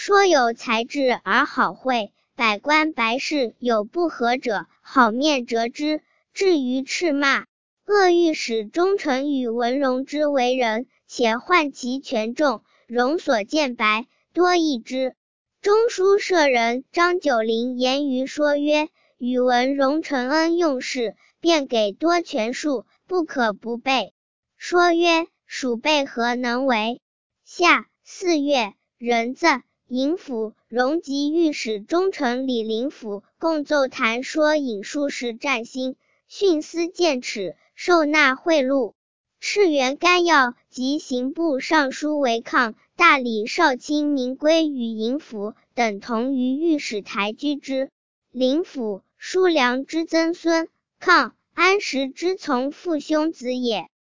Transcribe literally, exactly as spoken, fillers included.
说有才智而好会，百官白事有不合者，好面折之。至于斥骂，恶欲使忠臣与文荣之为人，且患其权重，容所见白，多异之。中书舍人张九龄言于说曰：宇文荣承恩用事，便给多权术，不可不备。说曰：蜀备何能为？夏四月，壬子，尹府荣及御史中丞李林甫共奏弹说尹术士占星，徇私见耻，受纳贿赂。赤原干耀及刑部尚书韦抗、大理少卿明圭与尹府等同于御史台居之。林甫，叔良之曾孙，抗，安石之从父兄子也。